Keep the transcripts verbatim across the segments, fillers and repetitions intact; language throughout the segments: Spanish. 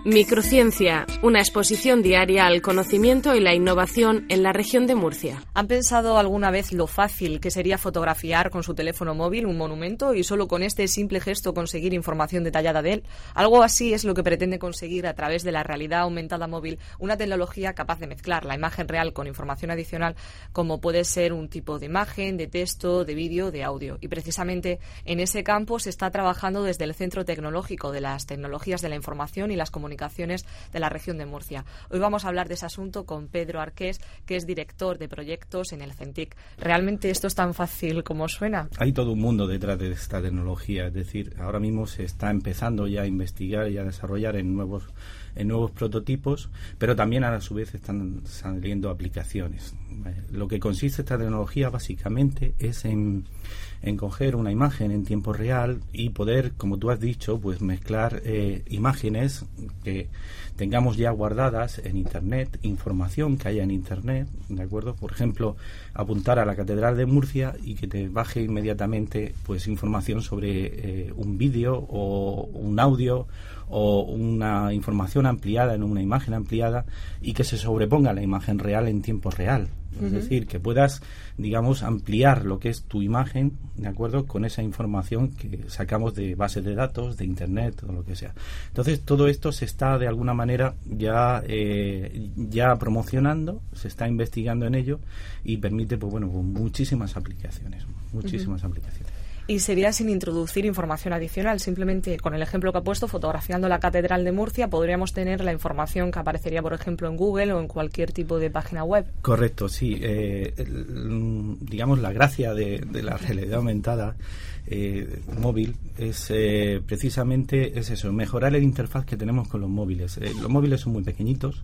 Microciencia, una exposición diaria al conocimiento y la innovación en la región de Murcia. ¿Han pensado alguna vez lo fácil que sería fotografiar con su teléfono móvil un monumento y solo con este simple gesto conseguir información detallada de él? Algo así es lo que pretende conseguir a través de la realidad aumentada móvil, una tecnología capaz de mezclar la imagen real con información adicional, como puede ser un tipo de imagen, de texto, de vídeo, de audio. Y precisamente en ese campo se está trabajando desde el Centro Tecnológico de las Tecnologías de la Información y las Comunicaciones de la región de Murcia. Hoy vamos a hablar de ese asunto con Pedro Arqués, que es director de proyectos en el CENTIC. ¿Realmente esto es tan fácil como suena? Hay todo un mundo detrás de esta tecnología, es decir, ahora mismo se está empezando ya a investigar y a desarrollar en nuevos en nuevos prototipos, pero también a su vez están saliendo aplicaciones. Lo que consiste esta tecnología básicamente es en, en coger una imagen en tiempo real y poder, como tú has dicho, pues mezclar eh, imágenes que tengamos ya guardadas en Internet, información que haya en Internet, ¿de acuerdo? Por ejemplo, apuntar a la Catedral de Murcia y que te baje inmediatamente pues información sobre eh, un vídeo o un audio o una información ampliada en una imagen ampliada y que se sobreponga a la imagen real en tiempo real. Es uh-huh. decir, que puedas, digamos, ampliar lo que es tu imagen, ¿de acuerdo?, con esa información que sacamos de bases de datos, de Internet o lo que sea. Entonces, todo esto se está, de alguna manera, ya eh, ya promocionando, se está investigando en ello y permite, pues bueno, muchísimas aplicaciones, muchísimas uh-huh. aplicaciones. Y sería sin introducir información adicional, simplemente con el ejemplo que ha puesto, fotografiando la Catedral de Murcia, podríamos tener la información que aparecería, por ejemplo, en Google o en cualquier tipo de página web. Correcto, sí. Eh, el, digamos, la gracia de, de la realidad aumentada eh, móvil es eh, precisamente es eso, mejorar el interfaz que tenemos con los móviles. Eh, los móviles son muy pequeñitos,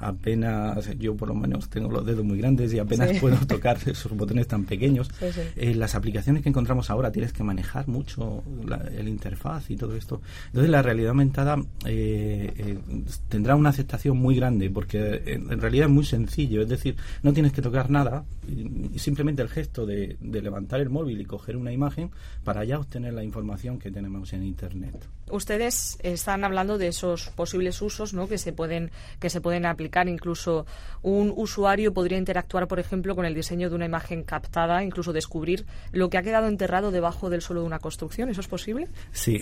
apenas, yo por lo menos tengo los dedos muy grandes y apenas sí. puedo tocar esos botones tan pequeños. Sí, sí. Eh, las aplicaciones que encontramos ahora tienes que manejar mucho la, el interfaz y todo esto. Entonces la realidad aumentada eh, eh, tendrá una aceptación muy grande porque en, en realidad es muy sencillo, es decir, no tienes que tocar nada y, y simplemente el gesto de, de levantar el móvil y coger una imagen para ya obtener la información que tenemos en Internet. Ustedes están hablando de esos posibles usos, ¿no?, que se pueden que se pueden aplicar. Incluso un usuario podría interactuar, por ejemplo, con el diseño de una imagen captada, incluso descubrir lo que ha quedado enterrado debajo del suelo de una construcción. ¿Eso es posible? Sí.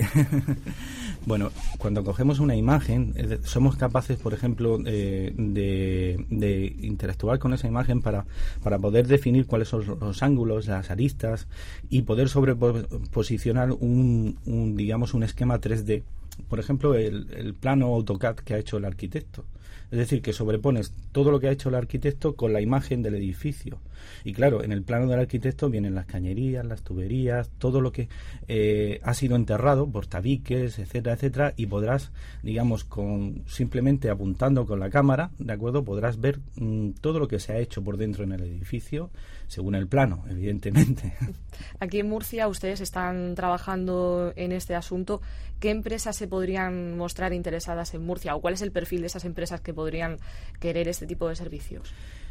Bueno, cuando cogemos una imagen, eh, somos capaces, por ejemplo, eh, de, de interactuar con esa imagen para, para poder definir cuáles son los, los ángulos, las aristas y poder sobreposicionar un, un digamos, un esquema tres D. Por ejemplo, el, el plano AutoCAD que ha hecho el arquitecto. Es decir, que sobrepones todo lo que ha hecho el arquitecto con la imagen del edificio. Y claro, en el plano del arquitecto vienen las cañerías, las tuberías, todo lo que eh, ha sido enterrado por tabiques, etcétera, etcétera, y podrás, digamos, con simplemente apuntando con la cámara, ¿de acuerdo?, podrás ver mmm, todo lo que se ha hecho por dentro en el edificio, según el plano, evidentemente. Aquí en Murcia ustedes están trabajando en este asunto. ¿Qué empresas se podrían mostrar interesadas en Murcia o cuál es el perfil de esas empresas que podrían querer este tipo de servicios?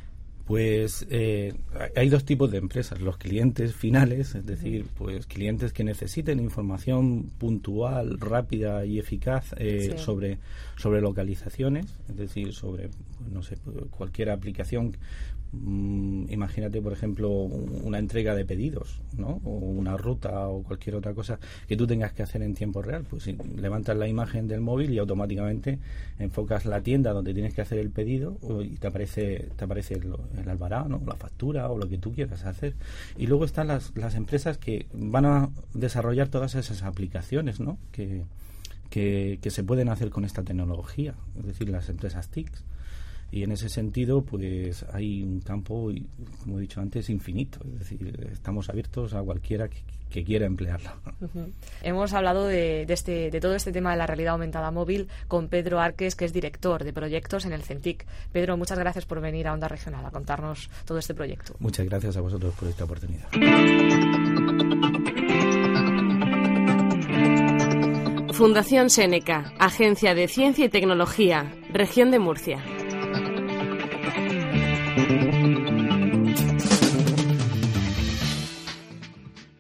Pues eh, hay dos tipos de empresas, los clientes finales, es decir, pues clientes que necesiten información puntual, rápida y eficaz eh, sí. sobre sobre localizaciones, es decir, sobre, no sé, cualquier aplicación. Mm, imagínate, por ejemplo, una entrega de pedidos, ¿no?, o una ruta o cualquier otra cosa que tú tengas que hacer en tiempo real. Pues si levantas la imagen del móvil y automáticamente enfocas la tienda donde tienes que hacer el pedido y te aparece te aparece el, el albarán, ¿no?, la factura o lo que tú quieras hacer. Y luego están las, las empresas que van a desarrollar todas esas aplicaciones, ¿no?, que, que, que se pueden hacer con esta tecnología, es decir, las empresas T I Cs. Y en ese sentido, pues hay un campo, como he dicho antes, infinito. Es decir, estamos abiertos a cualquiera que, que quiera emplearlo. Uh-huh. Hemos hablado de, de, este, de todo este tema de la realidad aumentada móvil con Pedro Arqués, que es director de proyectos en el CENTIC. Pedro, muchas gracias por venir a Onda Regional a contarnos todo este proyecto. Muchas gracias a vosotros por esta oportunidad. Fundación Seneca, Agencia de Ciencia y Tecnología, Región de Murcia.